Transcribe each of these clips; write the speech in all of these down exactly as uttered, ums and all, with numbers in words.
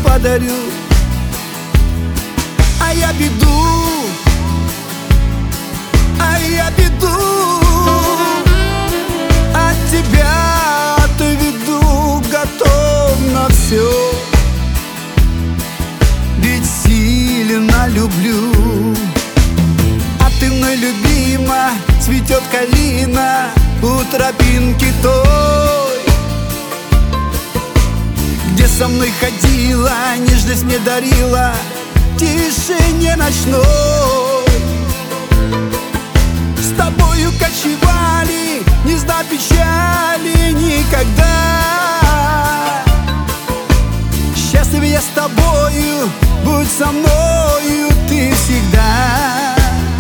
подарю. А я беду, а я беду от тебя отведу, готов на все, ведь сильно люблю. А ты мной любима, цветет калина у тропинки той, где со мной ходила, нежность мне дарила в тишине ночной. С тобою кочевали, не зная печали никогда. Счастлив я с тобою, будь со мною ты всегда.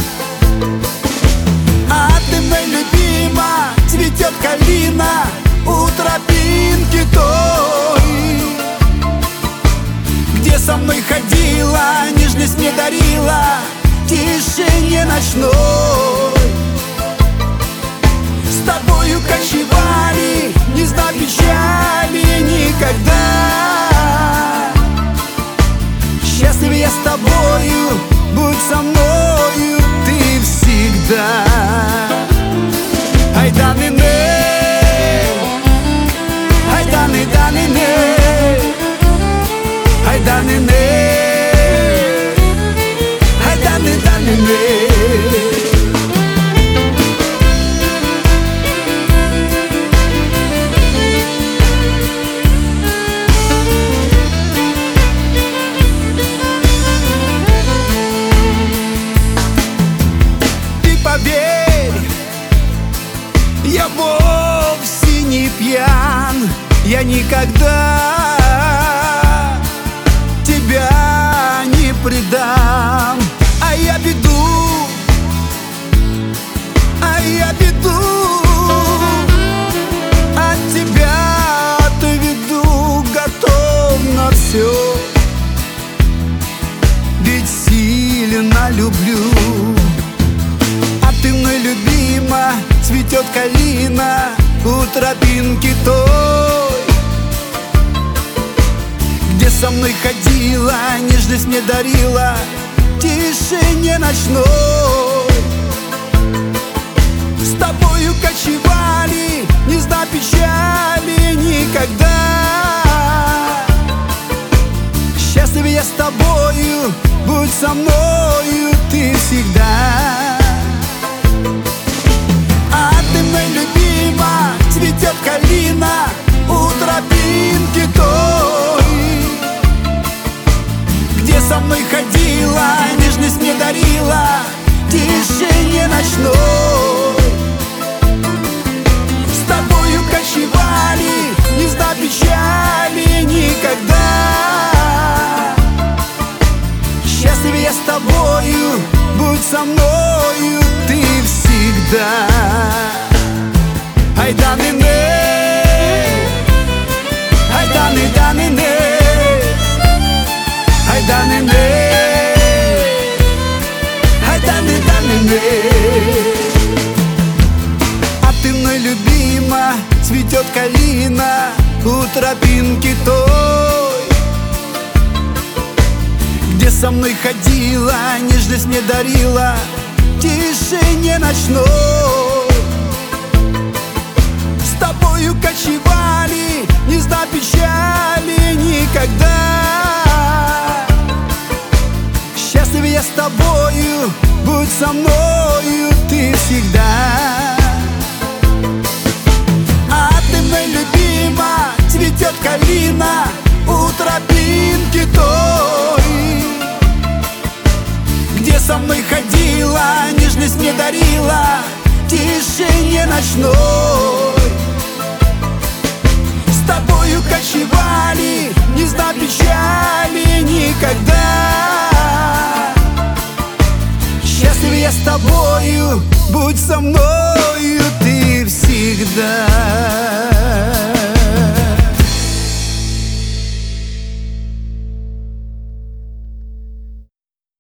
А ты мой любима, цветет калина у тропинки той, где со мной ходила, нежность мне дарила в тишине ночной. С тобою кочевали, не зная печали никогда. Счастлив я с тобою, будь со мною ты всегда. Ай да не не, ай да не да не не, ай да не не, ай да не да не не. Я вовсе не пьян, я никогда тебя не предам. А я беду, а я беду от тебя отведу, готов на все, ведь сильно люблю. А ты мной любима, цветет калина у тропинки той, где со мной ходила, нежность мне дарила в тишине ночной. С тобою кочевали, не зная печали никогда. Счастлив я с тобою, будь со мною ты всегда. Цветет калина у тропинки той, где со мной ходила, нежность мне дарила в тишине ночной. С тобою кочевали, не зная печали никогда. Счастлив я с тобою, будь со мною ты всегда. Ай да не не, ай да не да не не, ай да не не, ай да не да не не. А ты мной любима, цветет калина у тропинки той, где со мной ходила, нежность мне дарила в тишине ночной. С тобою кочевали, не зная печали никогда. Счастлив я с тобою, будь со мною ты всегда. А ты мой любима, цветет калина у тропинки той, где со мной ходила, нежность мне дарила в тишине ночной. С тобою кочевали, не зная печали никогда. Счастлив я с тобою, будь со мной.